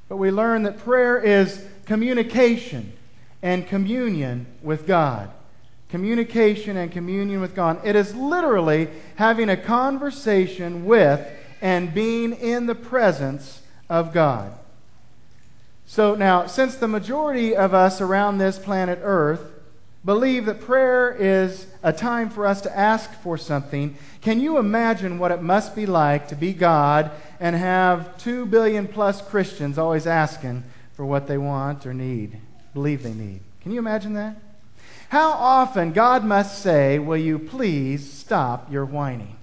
but we learn that prayer is communication and communion with God. Communication and communion with God. It is literally having a conversation with and being in the presence of God. So now, since the majority of us around this planet Earth believe that prayer is a time for us to ask for something, can you imagine what it must be like to be God and have 2 billion plus Christians always asking for what they want or need, believe they need? Can you imagine that? How often God must say, "Will you please stop your whining?"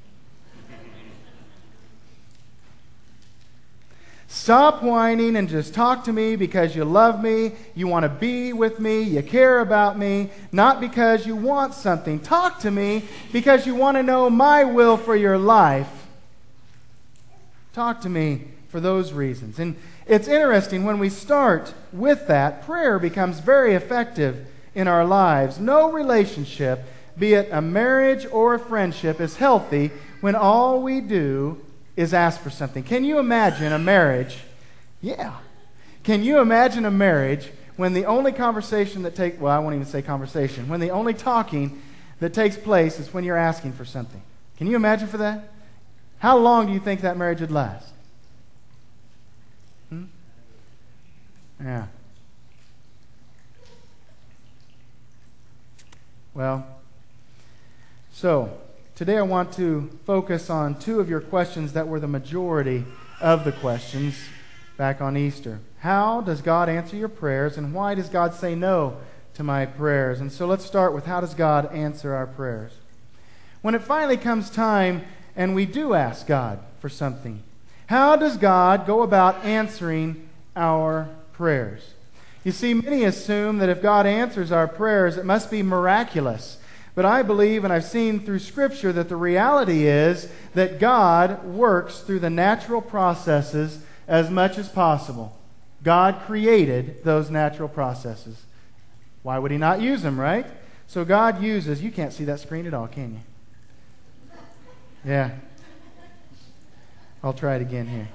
Stop whining and just talk to me because you love me, you want to be with me, you care about me, not because you want something. Talk to me because you want to know my will for your life. Talk to me for those reasons. And it's interesting, when we start with that, prayer becomes very effective in our lives. No relationship, be it a marriage or a friendship, is healthy when all we do is ask for something. Can you imagine a marriage? Yeah. Can you imagine a marriage when the only conversation that takes, well, I won't even say conversation, when the only talking that takes place is when you're asking for something? Can you imagine for that? How long do you think that marriage would last? Yeah. Well, so today I want to focus on two of your questions that were the majority of the questions back on Easter. How does God answer your prayers, and why does God say no to my prayers? And so let's start with, how does God answer our prayers? When it finally comes time and we do ask God for something, how does God go about answering our prayers? You see, many assume that if God answers our prayers, it must be miraculous. But I believe, and I've seen through Scripture, that the reality is that God works through the natural processes as much as possible. God created those natural processes. Why would He not use them, right? So God uses... You can't see that screen at all, can you? Yeah. I'll try it again here.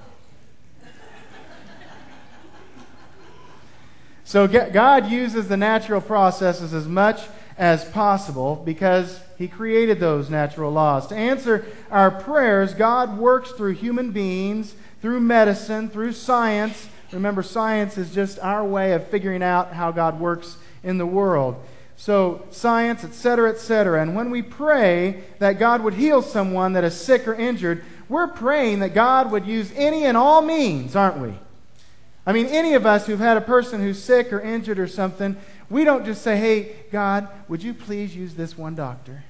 So God uses the natural processes as much as possible because He created those natural laws. To answer our prayers, God works through human beings, through medicine, through science. Remember, science is just our way of figuring out how God works in the world. So science, etc., etc. And when we pray that God would heal someone that is sick or injured, we're praying that God would use any and all means, aren't we? I mean, any of us who've had a person who's sick or injured or something, we don't just say, "Hey, God, would you please use this one doctor?"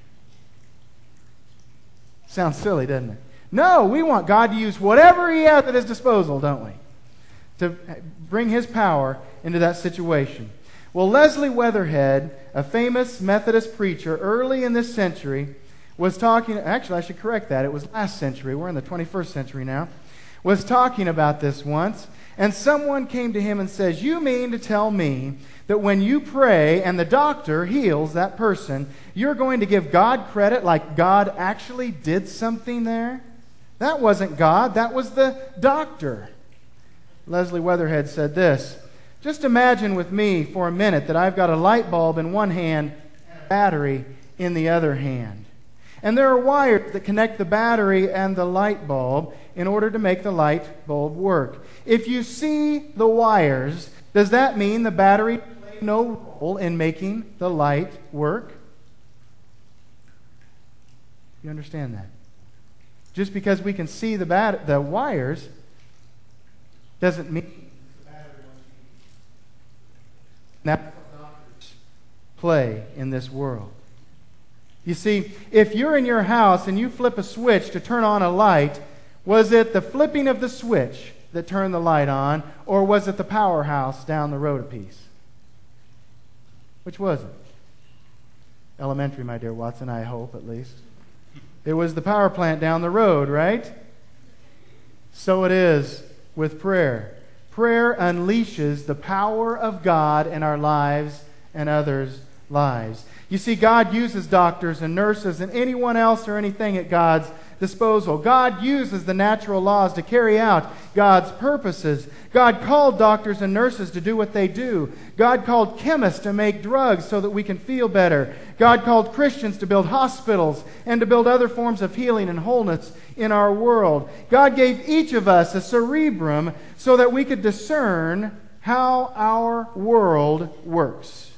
Sounds silly, doesn't it? No, we want God to use whatever He has at His disposal, don't we? To bring His power into that situation. Well, Leslie Weatherhead, a famous Methodist preacher early in this century, was talking... Actually, I should correct that. It was last century. We're in the 21st century now. Was talking about this once. And someone came to him and says, "You mean to tell me that when you pray and the doctor heals that person, you're going to give God credit like God actually did something there? That wasn't God. That was the doctor." Leslie Weatherhead said this: "Just imagine with me for a minute that I've got a light bulb in one hand and a battery in the other hand. And there are wires that connect the battery and the light bulb in order to make the light bulb work. If you see the wires, does that mean the battery played no role in making the light work?" You understand that? Just because we can see the wires doesn't mean the battery was used. That's what doctors play in this world. You see, if you're in your house and you flip a switch to turn on a light, was it the flipping of the switch that turned the light on, or was it the powerhouse down the road a piece? Which was it? Elementary, my dear Watson, I hope, at least. It was the power plant down the road, right? So it is with prayer. Prayer unleashes the power of God in our lives and others' lives. You see, God uses doctors and nurses and anyone else or anything at God's disposal. God uses the natural laws to carry out God's purposes. God called doctors and nurses to do what they do. God called chemists to make drugs so that we can feel better. God called Christians to build hospitals and to build other forms of healing and wholeness in our world. God gave each of us a cerebrum so that we could discern how our world works.